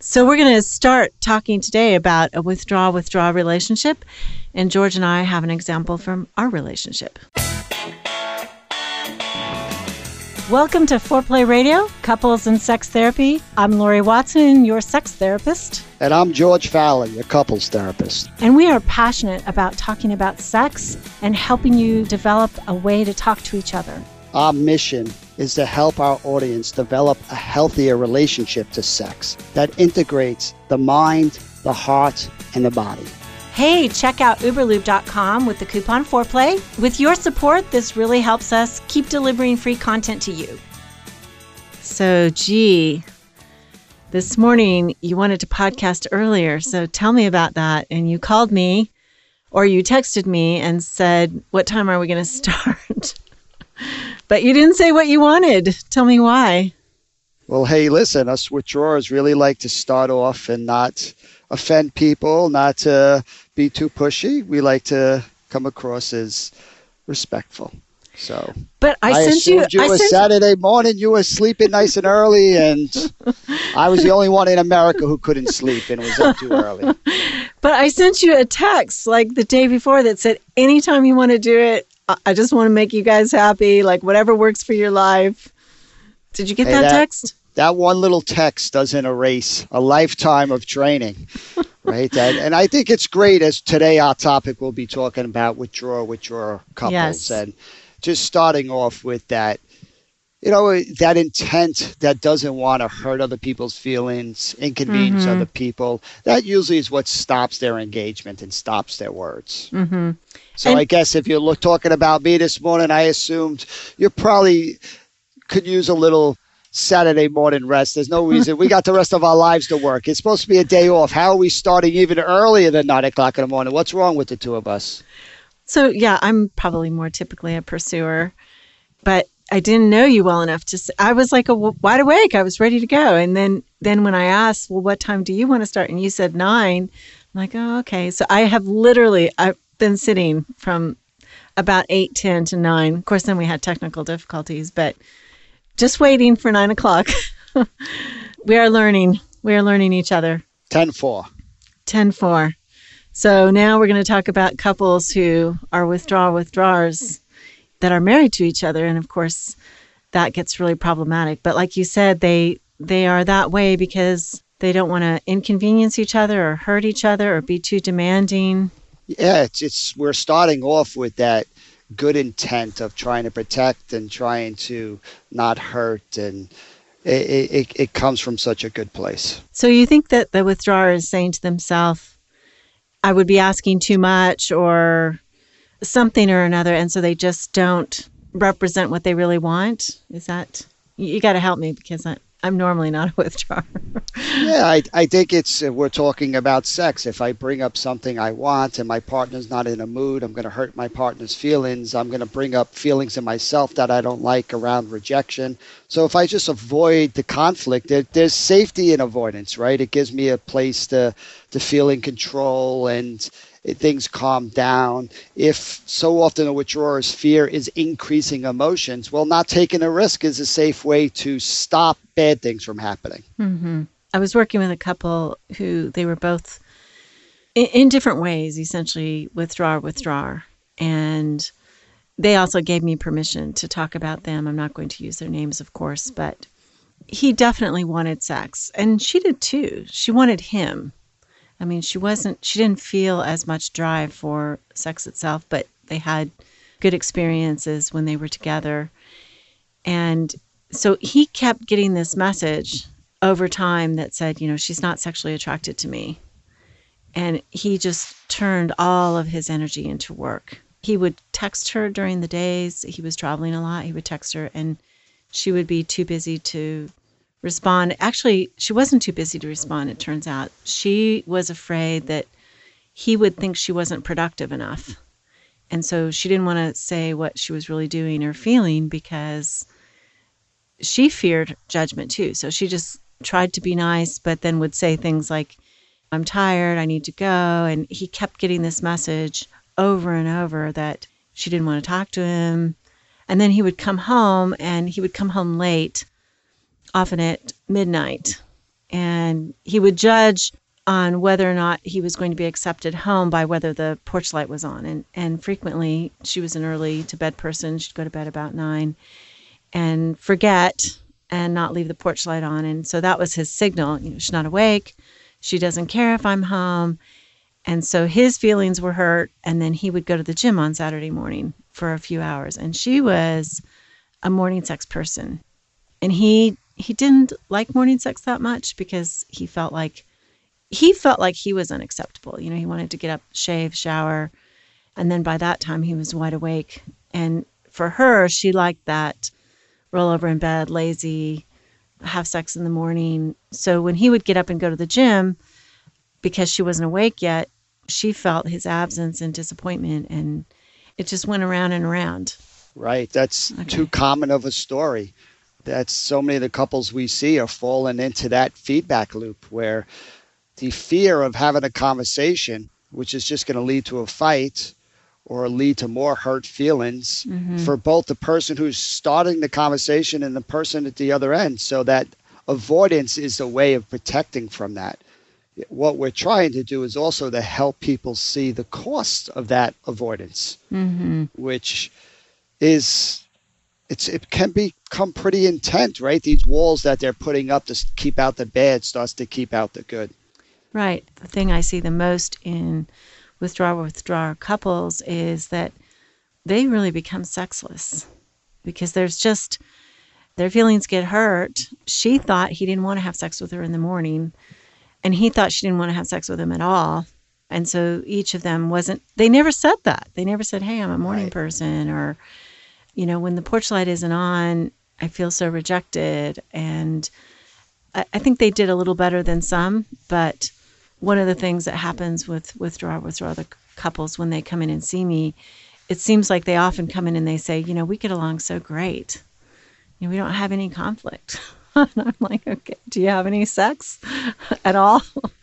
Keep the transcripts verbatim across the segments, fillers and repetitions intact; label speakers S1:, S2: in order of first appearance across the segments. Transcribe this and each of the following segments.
S1: So we're going to start talking today about a withdraw-withdraw relationship, and George and I have an example from our relationship. Welcome to Foreplay Radio, Couples and Sex Therapy. I'm Lori Watson, your sex therapist.
S2: And I'm George Fowler, your couples therapist.
S1: And we are passionate about talking about sex and helping you develop a way to talk to each other.
S2: Our mission is to help our audience develop a healthier relationship to sex that integrates the mind, the heart, and the body.
S1: Hey, check out uberlube dot com with the coupon Foreplay. With your support, this really helps us keep delivering free content to you. So, gee, this morning you wanted to podcast earlier, so tell me about that. And you called me, or you texted me and said, what time are we going to start? But you didn't say what you wanted. Tell me why.
S2: Well, hey, listen, us withdrawers really like to start off and not offend people, not to be too pushy. We like to come across as respectful. So,
S1: but I,
S2: I
S1: sent you.
S2: you
S1: I
S2: was
S1: sent
S2: Saturday morning. You were sleeping nice and early, and I was the only one in America who couldn't sleep and was up too early.
S1: But I sent you a text like the day before that said, anytime you want to do it, I just want to make you guys happy, like whatever works for your life. Did you get
S2: Hey,
S1: that,
S2: that
S1: text?
S2: That one little text doesn't erase a lifetime of training, right? And, and I think it's great, as today our topic will be talking about withdraw, withdraw couples.
S1: Yes.
S2: And just starting off with that, you know, that intent that doesn't want to hurt other people's feelings, inconvenience
S1: Mm-hmm.
S2: other people. That usually is what stops their engagement and stops their words.
S1: Mm-hmm.
S2: So
S1: And-
S2: I guess if you're look, talking about me this morning, I assumed you probably could use a little Saturday morning rest. There's no reason. We got the rest of our lives to work. It's supposed to be a day off. How are we starting even earlier than nine o'clock in the morning? What's wrong with the two of us?
S1: So, yeah, I'm probably more typically a pursuer, but I didn't know you well enough to say, I was like a wide awake. I was ready to go. And then, then when I asked, well, what time do you want to start? And you said nine. I'm like, oh, okay. So I have literally, I've been sitting from about eight ten to nine. Of course, then we had technical difficulties, but just waiting for nine o'clock. We are learning. We are learning each other.
S2: ten four.
S1: ten four. So now we're going to talk about couples who are withdraw withdrawers that are married to each other. And of course, that gets really problematic. But like you said, they they are that way because they don't want to inconvenience each other or hurt each other or be too demanding.
S2: Yeah, it's, it's we're starting off with that good intent of trying to protect and trying to not hurt, and it, it, it comes from such a good place.
S1: So you think that the withdrawer is saying to themselves, I would be asking too much or something or another, and so they just don't represent what they really want? Is that, you, you got to help me because I, I'm normally not a withdrawer.
S2: Yeah, I, I think it's, uh, we're talking about sex. If I bring up something I want and my partner's not in a mood, I'm going to hurt my partner's feelings. I'm going to bring up feelings in myself that I don't like around rejection. So if I just avoid the conflict, there, there's safety in avoidance, right? It gives me a place to, to feel in control and it, things calm down. If so often a withdrawer's fear is increasing emotions, well, not taking a risk is a safe way to stop bad things from happening.
S1: Mm-hmm. I was working with a couple who they were both in, in different ways, essentially withdrawer, withdrawer. And they also gave me permission to talk about them. I'm not going to use their names, of course, but he definitely wanted sex. And she did too. She wanted him. I mean, she wasn't, she didn't feel as much drive for sex itself, but they had good experiences when they were together. And so he kept getting this message over time that said, you know, she's not sexually attracted to me. And he just turned all of his energy into work. He would text her during the days. He was traveling a lot. He would text her and she would be too busy to respond. Actually, she wasn't too busy to respond, it turns out. She was afraid that he would think she wasn't productive enough. And so she didn't want to say what she was really doing or feeling because she feared judgment too. So she just tried to be nice, but then would say things like, I'm tired, I need to go. And he kept getting this message over and over that she didn't want to talk to him. And then he would come home and he would come home late, often at midnight. And he would judge on whether or not he was going to be accepted home by whether the porch light was on. And, and frequently, she was an early to bed person. She'd go to bed about nine and forget and not leave the porch light on. And so that was his signal. You know, she's not awake. She doesn't care if I'm home. And so his feelings were hurt. And then he would go to the gym on Saturday morning for a few hours. And she was a morning sex person. And he he didn't like morning sex that much because he felt like he felt like he was unacceptable. You know, he wanted to get up, shave, shower. And then by that time he was wide awake. And for her, she liked that roll over in bed, lazy, have sex in the morning. So when he would get up and go to the gym, because she wasn't awake yet, she felt his absence and disappointment, and it just went around and around.
S2: Right. That's okay. Too common of a story. That's so many of the couples we see are falling into that feedback loop where the fear of having a conversation, which is just going to lead to a fight or lead to more hurt feelings mm-hmm. for both the person who's starting the conversation and the person at the other end. So that avoidance is a way of protecting from that. What we're trying to do is also to help people see the cost of that avoidance, mm-hmm. which is, it's it can become pretty intense, right? These walls that they're putting up to keep out the bad starts to keep out the good.
S1: Right. The thing I see the most in withdrawer withdrawer couples is that they really become sexless because there's just, their feelings get hurt. She thought he didn't want to have sex with her in the morning, and he thought she didn't want to have sex with him at all. And so each of them wasn't, they never said that. They never said, hey, I'm a morning right. person, or, you know, when the porch light isn't on, I feel so rejected. And I, I think they did a little better than some, but one of the things that happens with withdraw withdraw the couples when they come in and see me, it seems like they often come in and they say, you know, we get along so great. You know, we don't have any conflict. And I'm like, okay, do you have any sex at all?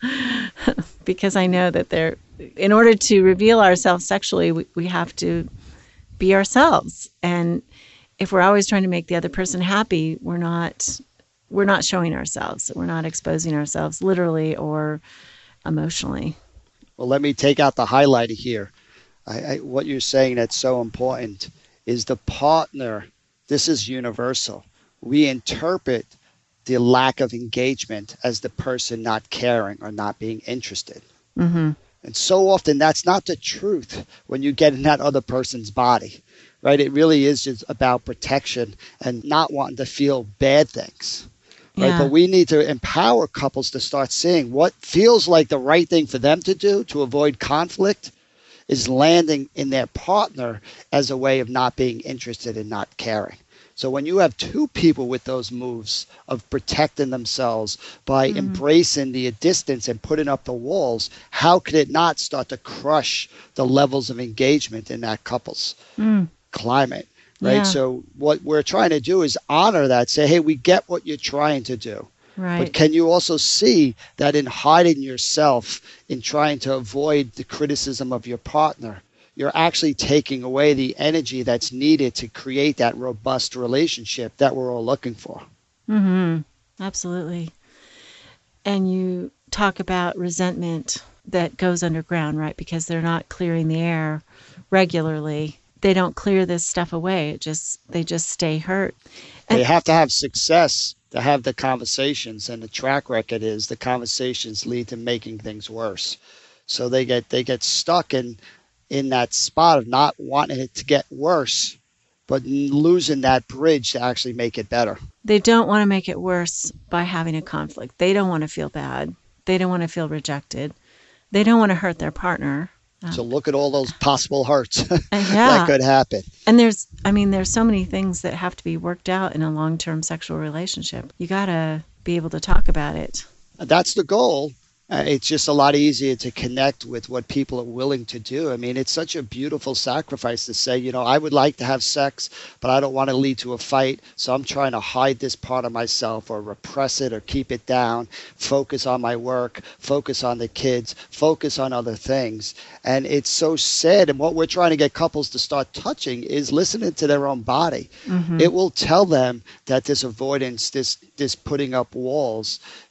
S1: Because I know that they're, in order to reveal ourselves sexually, we, we have to be ourselves. And if we're always trying to make the other person happy, we're not, we're not showing ourselves. We're not exposing ourselves literally or emotionally.
S2: Well, let me take out the highlighter here. I, I, what you're saying that's so important is the partner. This is universal. We interpret the lack of engagement as the person not caring or not being interested. Mm-hmm. And so often that's not the truth when you get in that other person's body, right? It really is just about protection and not wanting to feel bad things. Right? Yeah. But we need to empower couples to start seeing what feels like the right thing for them to do to avoid conflict is landing in their partner as a way of not being interested and not caring. So when you have two people with those moves of protecting themselves by mm-hmm. embracing the distance and putting up the walls, how could it not start to crush the levels of engagement in that couple's mm. climate? Right. Yeah. So what we're trying to do is honor that, say, hey, we get what you're trying to do. Right. But can you also see that in hiding yourself, in trying to avoid the criticism of your partner, you're actually taking away the energy that's needed to create that robust relationship that we're all looking for.
S1: Mm-hmm. Absolutely. And you talk about resentment that goes underground, right? Because they're not clearing the air regularly. They don't clear this stuff away. It just, they just stay hurt. And
S2: they have to have success to have the conversations, and the track record is the conversations lead to making things worse. So they get, they get stuck in, in that spot of not wanting it to get worse, but losing that bridge to actually make it better.
S1: They don't want to make it worse by having a conflict. They don't want to feel bad. They don't want to feel rejected. They don't want to hurt their partner.
S2: So look at all those possible hurts
S1: yeah.
S2: that could happen.
S1: And there's, I mean, there's so many things that have to be worked out in a long-term sexual relationship. You got to be able to talk about it.
S2: That's the goal. Uh, it's just a lot easier to connect with what people are willing to do. I mean, it's such a beautiful sacrifice to say, you know, I would like to have sex, but I don't want to lead to a fight. So I'm trying to hide this part of myself or repress it or keep it down, focus on my work, focus on the kids, focus on other things. And it's so sad. And what we're trying to get couples to start touching is listening to their own body. Mm-hmm. It will tell them that this avoidance, this, this putting up walls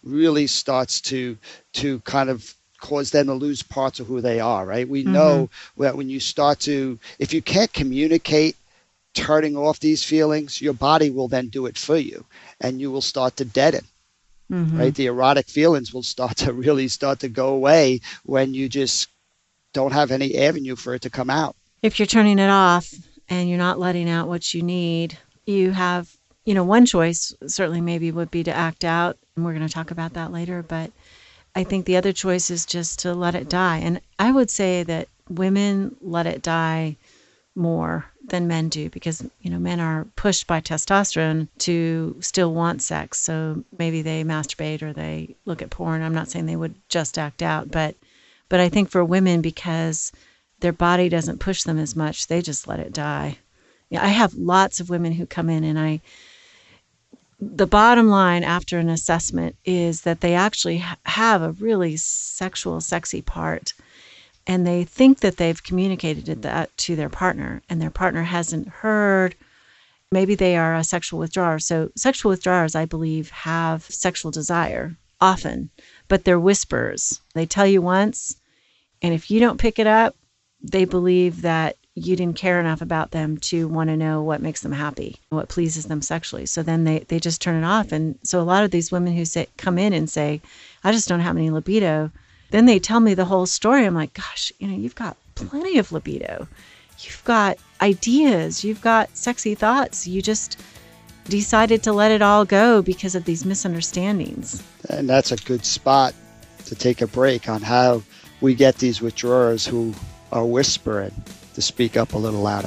S2: really starts to to kind of cause them to lose parts of who they are, right? We
S1: Mm-hmm.
S2: know that when you start to, if you can't communicate turning off these feelings, your body will then do it for you, and you will start to deaden,
S1: Mm-hmm.
S2: right? The erotic feelings will start to really start to go away when you just don't have any avenue for it to come out.
S1: If you're turning it off and you're not letting out what you need, you have, you know, one choice certainly maybe would be to act out. And we're going to talk about that later. But I think the other choice is just to let it die. And I would say that women let it die more than men do, because, you know, men are pushed by testosterone to still want sex. So maybe they masturbate or they look at porn. I'm not saying they would just act out, but but I think for women, because their body doesn't push them as much, they just let it die. Yeah, I have lots of women who come in, and I the bottom line after an assessment is that they actually ha- have a really sexual, sexy part, and they think that they've communicated that to their partner, and their partner hasn't heard. Maybe they are a sexual withdrawer. So sexual withdrawers, I believe, have sexual desire often, but they're whisperers. They tell you once, and if you don't pick it up, they believe that you didn't care enough about them to want to know what makes them happy, what pleases them sexually. So then they, they just turn it off. And so a lot of these women who say, come in and say, I just don't have any libido, then they tell me the whole story. I'm like, gosh, you know, you've got plenty of libido. You've got ideas. You've got sexy thoughts. You just decided to let it all go because of these misunderstandings.
S2: And that's a good spot to take a break on how we get these withdrawers who are whispering to speak up a little louder.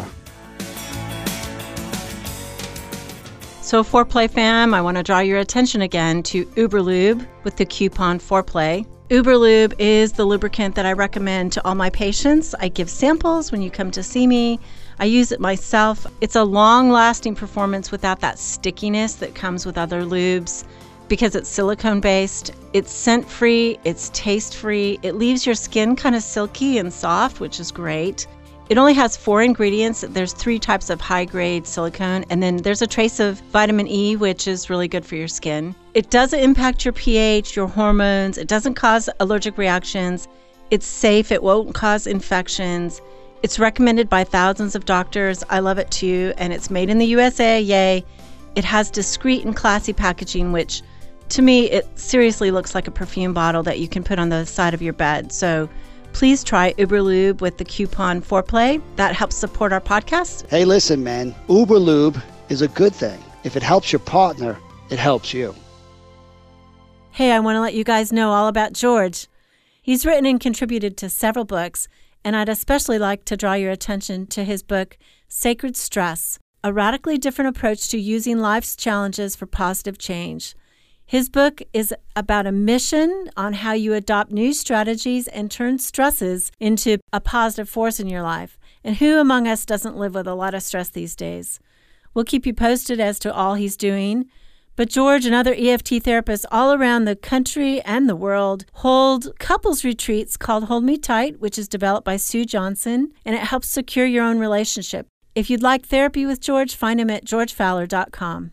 S1: So Foreplay fam, I want to draw your attention again to Uberlube with the coupon Foreplay. Uberlube is the lubricant that I recommend to all my patients. I give samples when you come to see me. I use it myself. It's a long-lasting performance without that stickiness that comes with other lubes because it's silicone-based. It's scent-free, it's taste-free. It leaves your skin kind of silky and soft, which is great. It only has four ingredients. There's three types of high-grade silicone, and then there's a trace of vitamin E, which is really good for your skin. It doesn't impact your pH, your hormones. It doesn't cause allergic reactions. It's safe. It won't cause infections. It's recommended by thousands of doctors. I love it too, and it's made in the U S A. Yay. It has discreet and classy packaging, which to me, it seriously looks like a perfume bottle that you can put on the side of your bed. So please try Uberlube with the coupon Foreplay. That helps support our podcast.
S2: Hey, listen, man, Uberlube is a good thing. If it helps your partner, it helps you.
S1: Hey, I want to let you guys know all about George. He's written and contributed to several books, and I'd especially like to draw your attention to his book, Sacred Stress, a radically different approach to using life's challenges for positive change. His book is about a mission on how you adopt new strategies and turn stresses into a positive force in your life. And who among us doesn't live with a lot of stress these days? We'll keep you posted as to all he's doing. But George and other E F T therapists all around the country and the world hold couples retreats called Hold Me Tight, which is developed by Sue Johnson, and it helps secure your own relationship. If you'd like therapy with George, find him at george fowler dot com.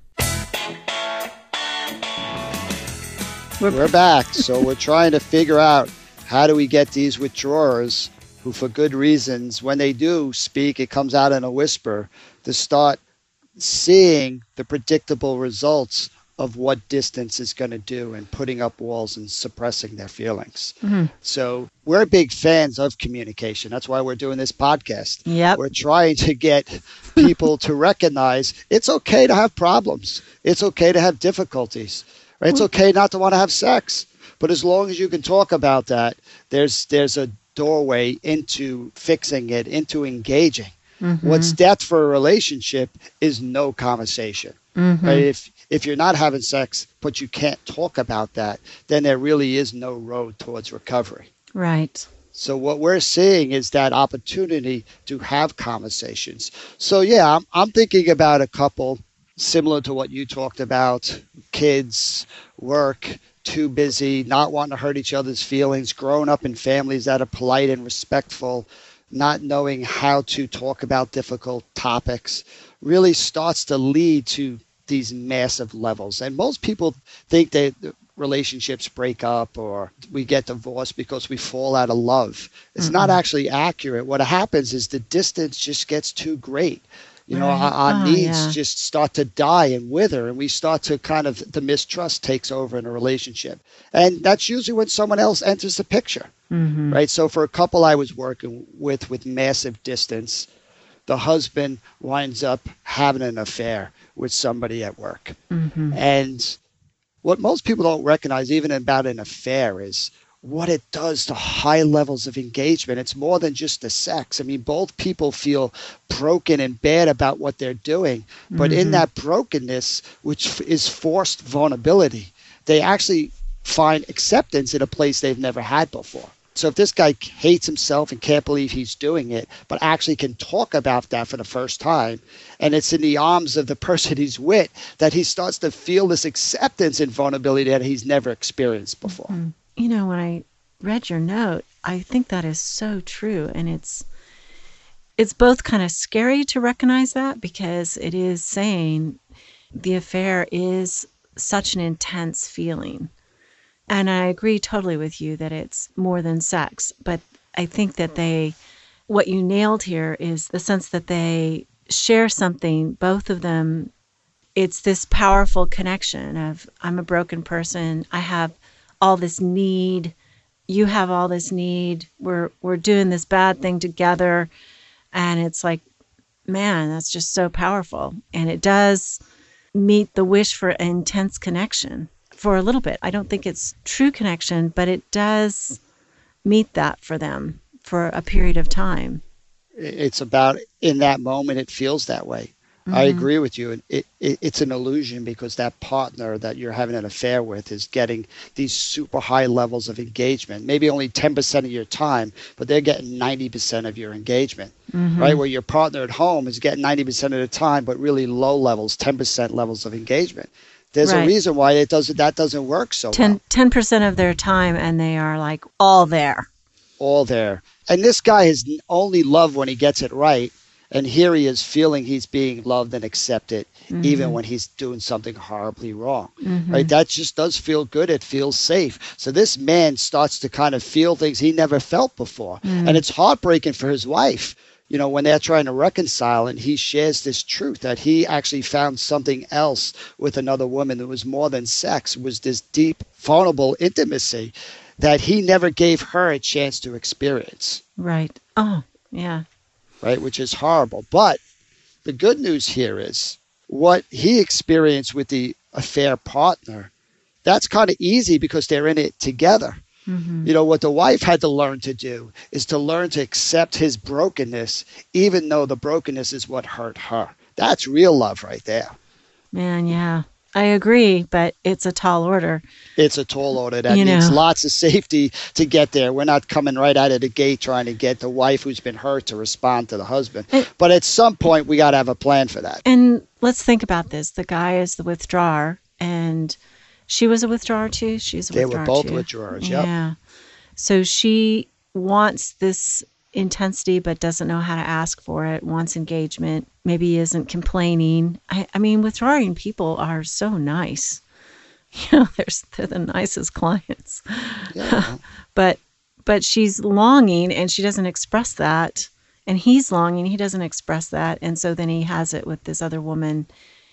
S2: We're back. So we're trying to figure out how do we get these withdrawers who, for good reasons, when they do speak, it comes out in a whisper, to start seeing the predictable results of what distance is going to do and putting up walls and suppressing their feelings. Mm-hmm. So we're big fans of communication. That's why we're doing this podcast.
S1: Yep.
S2: We're trying to get people to recognize it's okay to have problems. It's okay to have difficulties. Right? It's okay not to want to have sex. But as long as you can talk about that, there's there's a doorway into fixing it, into engaging. Mm-hmm. What's death for a relationship is no conversation. Mm-hmm. Right? If if you're not having sex, but you can't talk about that, then there really is no road towards recovery.
S1: Right.
S2: So what we're seeing is that opportunity to have conversations. So yeah, I'm I'm thinking about a couple similar to what you talked about, kids, work, too busy, not wanting to hurt each other's feelings, growing up in families that are polite and respectful, not knowing how to talk about difficult topics, really starts to lead to these massive levels. And most people think that relationships break up or we get divorced because we fall out of love. It's not
S1: Mm-mm.
S2: actually accurate. What happens is the distance just gets too great. You know, our,
S1: Right.
S2: our
S1: Oh,
S2: needs
S1: yeah.
S2: just start to die and wither, and we start to kind of, the mistrust takes over in a relationship. And that's usually when someone else enters the picture,
S1: Mm-hmm.
S2: right? So for a couple I was working with with massive distance, the husband winds up having an affair with somebody at work.
S1: Mm-hmm.
S2: And what most people don't recognize, even about an affair, is what it does to high levels of engagement. It's more than just the sex. I mean, both people feel broken and bad about what they're doing. But in
S1: Mm-hmm.
S2: that brokenness, which is forced vulnerability, they actually find acceptance in a place they've never had before. So if this guy hates himself and can't believe he's doing it, but actually can talk about that for the first time, and it's in the arms of the person he's with, that he starts to feel this acceptance and vulnerability that he's never experienced before.
S1: Mm. You know, when I read your note, I think that is so true. And it's it's both kind of scary to recognize that because it is saying the affair is such an intense feeling. And I agree totally with you that it's more than sex. But I think that they, what you nailed here is the sense that they share something, both of them. It's this powerful connection of I'm a broken person. I have all this need. You have all this need. We're we're doing this bad thing together. And it's like, man, that's just so powerful. And it does meet the wish for intense connection for a little bit. I don't think it's true connection, but it does meet that for them for a period of time.
S2: It's about in that moment, it feels that way. I
S1: Mm-hmm.
S2: agree with you. It, it, it, it's an illusion because that partner that you're having an affair with is getting these super high levels of engagement, maybe only ten percent of your time, but they're getting ninety percent of your engagement, right?
S1: Mm-hmm.
S2: Where your partner at home is getting ninety percent of the time, but really low levels, ten percent levels of engagement. There's a
S1: Right.
S2: reason why it doesn't, that doesn't work so well.
S1: ten percent of their time, and they are like all there.
S2: All there. And this guy is only loved when he gets it right. And here he is feeling he's being loved and accepted, even
S1: Mm-hmm.
S2: when he's doing something horribly wrong.
S1: Mm-hmm.
S2: Right? That just does feel good. It feels safe. So this man starts to kind of feel things he never felt before. And
S1: Mm.
S2: it's heartbreaking for his wife, you know, when they're trying to reconcile and he shares this truth that he actually found something else with another woman that was more than sex, was this deep, vulnerable intimacy that he never gave her a chance to experience.
S1: Right. Oh, yeah.
S2: Right? Which is horrible. But the good news here is what he experienced with the affair partner, that's kind of easy because they're in it together.
S1: Mm-hmm.
S2: You know, what the wife had to learn to do is to learn to accept his brokenness, even though the brokenness is what hurt her. That's real love right there.
S1: Man, yeah. I agree, but it's a tall order.
S2: It's a tall order that
S1: You
S2: needs
S1: know.
S2: lots of safety to get there. We're not coming right out of the gate trying to get the wife who's been hurt to respond to the husband.
S1: And,
S2: But at some point, we got to have a plan for that.
S1: and let's think about this. The guy is the withdrawer, and she was a withdrawer too. She's a
S2: They were
S1: withdrawer
S2: both
S1: too.
S2: withdrawers. Yep.
S1: Yeah. So she wants this intensity but doesn't know how to ask for it, wants engagement, maybe isn't complaining. I, I mean, withdrawing people are so nice. You know, they're, they're the nicest clients.
S2: Yeah.
S1: but but she's longing and she doesn't express that. And he's longing, he doesn't express that. And so then he has it with this other woman,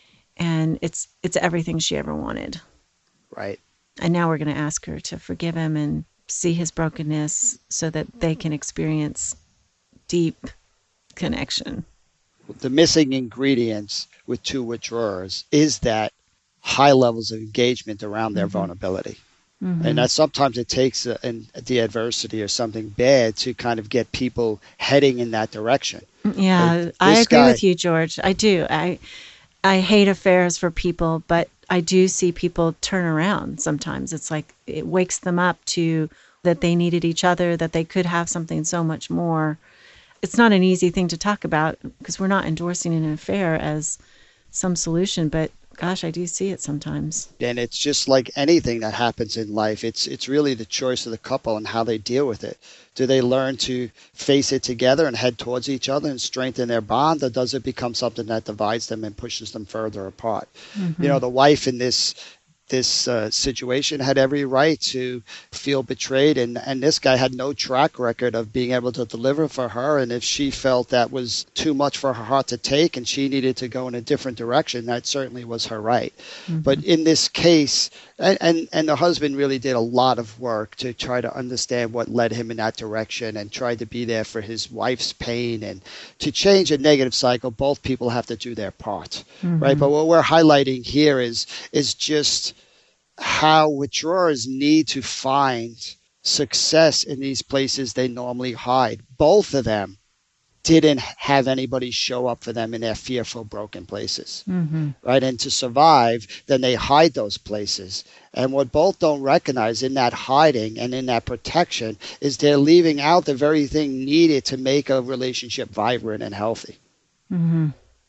S1: and it's it's everything she ever wanted.
S2: Right.
S1: And now we're going to ask her to forgive him and see his brokenness so that they can experience deep connection.
S2: The missing ingredients with two withdrawers is that high levels of engagement around their
S1: Mm-hmm.
S2: vulnerability.
S1: Mm-hmm.
S2: And that sometimes it takes a, an, the adversity or something bad to kind of get people heading in that direction.
S1: Yeah,
S2: Like
S1: I
S2: this
S1: agree
S2: guy,
S1: with you, George. I do. I I hate affairs for people, but I do see people turn around sometimes. It's like it wakes them up to that they needed each other, that they could have something so much more. It's not an easy thing to talk about because we're not endorsing an affair as some solution, but gosh, I do see it sometimes.
S2: and it's just like anything that happens in life. It's it's really the choice of the couple and how they deal with it. Do they learn to face it together and head towards each other and strengthen their bond, or does it become something that divides them and pushes them further apart?
S1: Mm-hmm.
S2: You know, the wife in this this uh, situation had every right to feel betrayed. And, and this guy had no track record of being able to deliver for her. And if she felt that was too much for her heart to take and she needed to go in a different direction, that certainly was her right. Mm-hmm. But in this case, and, and, and the husband really did a lot of work to try to understand what led him in that direction and tried to be there for his wife's pain. And to change a negative cycle, both people have to do their part, mm-hmm. right? But what we're highlighting here is is just how withdrawers need to find success in these places they normally hide. Both of them didn't have anybody show up for them in their fearful, broken places, mm-hmm. right? And to survive, then they hide those places. And what both don't recognize in that hiding and in that protection is they're leaving out the very thing needed to make a relationship vibrant and healthy. Mm-hmm.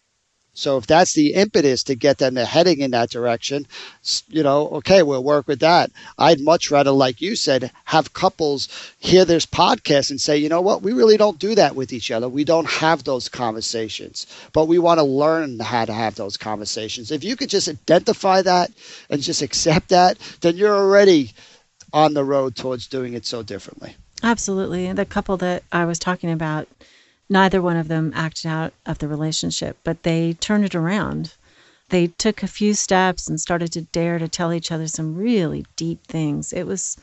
S2: So if that's the impetus to get them to heading in that direction, you know, okay, we'll work with that. I'd much rather, like you said, have couples hear this podcast and say, you know what, we really don't do that with each other. We don't have those conversations, but we want to learn how to have those conversations. If you could just identify that and just accept that, then you're already on the road towards doing it so differently.
S1: Absolutely. And the couple that I was talking about, neither one of them acted out of the relationship, but they turned it around. They took a few steps and started to dare to tell each other some really deep things. It was,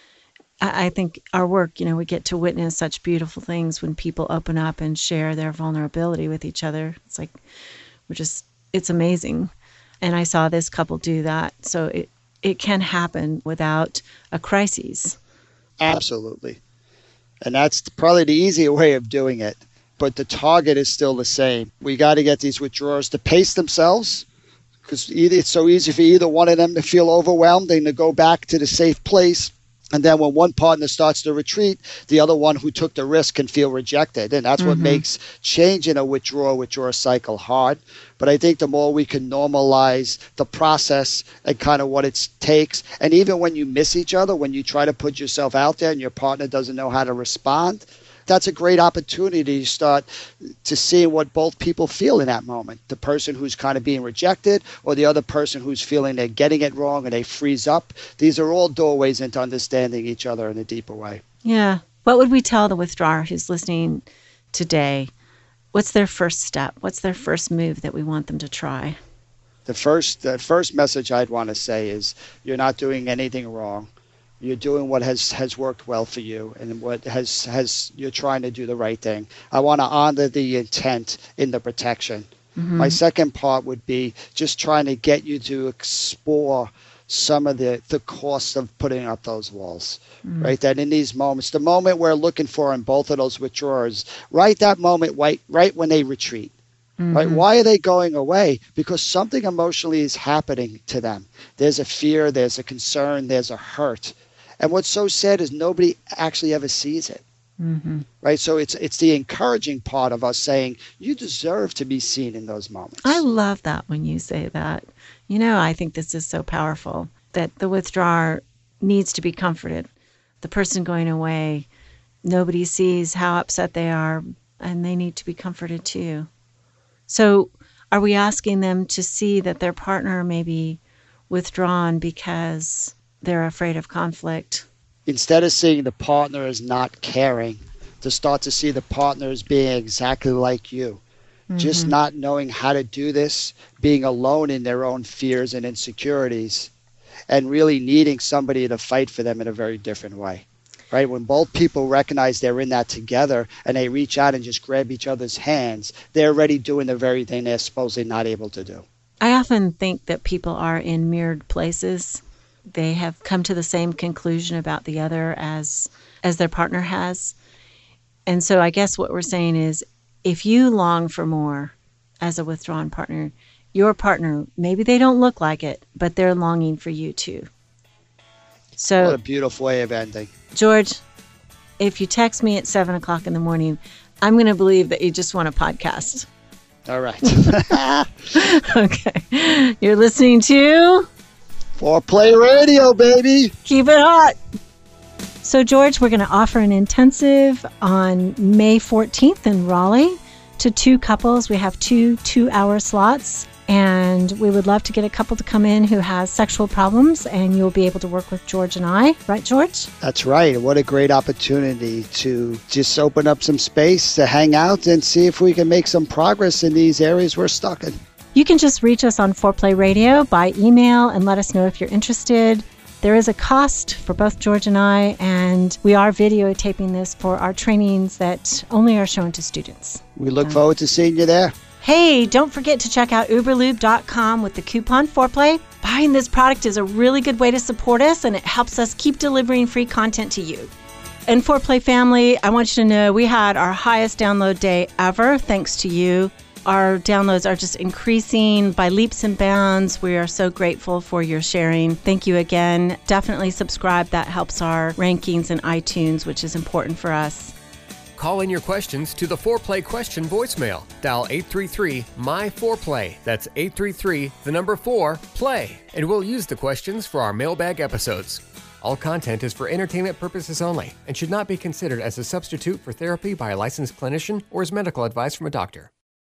S1: I think our work, you know, we get to witness such beautiful things when people open up and share their vulnerability with each other. It's like, we're just, it's amazing. And I saw this couple do that. So it, it can happen without a crisis.
S2: Absolutely. And that's probably the easier way of doing it. But the target is still the same. We got to get these withdrawers to pace themselves, because it's so easy for either one of them to feel overwhelmed and to go back to the safe place. And then when one partner starts to retreat, the other one who took the risk can feel rejected. And that's mm-hmm. what makes changing a withdraw-withdraw cycle hard. But I think the more we can normalize the process and kind of what it takes, and even when you miss each other, when you try to put yourself out there and your partner doesn't know how to respond, that's a great opportunity to start to see what both people feel in that moment. The person who's kind of being rejected or the other person who's feeling they're getting it wrong and they freeze up. These are all doorways into understanding each other in a deeper way.
S1: Yeah. What would we tell the withdrawer who's listening today? What's their first step? What's their first move that we want them to try?
S2: The first, the first message I'd want to say is you're not doing anything wrong. You're doing what has, has worked well for you and what has, has you're trying to do the right thing. I want to honor the intent in the protection. Mm-hmm. My second part would be just trying to get you to explore some of the, the costs of putting up those walls, mm-hmm. right? That in these moments, the moment we're looking for in both of those withdrawers, right that moment, right, right when they retreat. Mm-hmm. Right? Why are they going away? Because something emotionally is happening to them. There's a fear, there's a concern, there's a hurt. And what's so sad is nobody actually ever sees it, mm-hmm. right? So it's it's the encouraging part of us saying, you deserve to be seen in those moments.
S1: I love that when you say that. You know, I think this is so powerful, that the withdrawer needs to be comforted. The person going away, nobody sees how upset they are, and they need to be comforted too. So are we asking them to see that their partner may be withdrawn because they're afraid of conflict?
S2: Instead of seeing the partner as not caring, to start to see the partner as being exactly like you. Mm-hmm. Just not knowing how to do this, being alone in their own fears and insecurities, and really needing somebody to fight for them in a very different way. Right? When both people recognize they're in that together and they reach out and just grab each other's hands, they're already doing the very thing they're supposedly not able to do.
S1: I often think that people are in mirrored places. They have come to the same conclusion about the other as as their partner has. And so I guess what we're saying is, if you long for more as a withdrawn partner, your partner, maybe they don't look like it, but they're longing for you too. So
S2: what a beautiful way of ending.
S1: George, if you text me at seven o'clock in the morning, I'm going to believe that you just want a podcast.
S2: All right.
S1: Okay. You're listening to
S2: Foreplay Radio, baby.
S1: Keep it hot. So, George, we're going to offer an intensive on May fourteenth in Raleigh to two couples. We have two two-hour slots. And we would love to get a couple to come in who has sexual problems, and you'll be able to work with George and I. Right, George?
S2: That's right. What a great opportunity to just open up some space to hang out and see if we can make some progress in these areas we're stuck in.
S1: You can just reach us on Foreplay Radio by email and let us know if you're interested. There is a cost for both George and I, and we are videotaping this for our trainings that only are shown to students.
S2: We look um, forward to seeing you there.
S1: Hey, don't forget to check out uber lube dot com with the coupon Foreplay. Buying this product is a really good way to support us, and it helps us keep delivering free content to you. And Foreplay family, I want you to know we had our highest download day ever, thanks to you. Our downloads are just increasing by leaps and bounds. We are so grateful for your sharing. Thank you again. Definitely subscribe. That helps our rankings in iTunes, which is important for us.
S3: Call in your questions to the Foreplay question voicemail. Dial eight three three, M Y four play. That's eight three three, the number four, play. And we'll use the questions for our mailbag episodes. All content is for entertainment purposes only and should not be considered as a substitute for therapy by a licensed clinician or as medical advice from a doctor.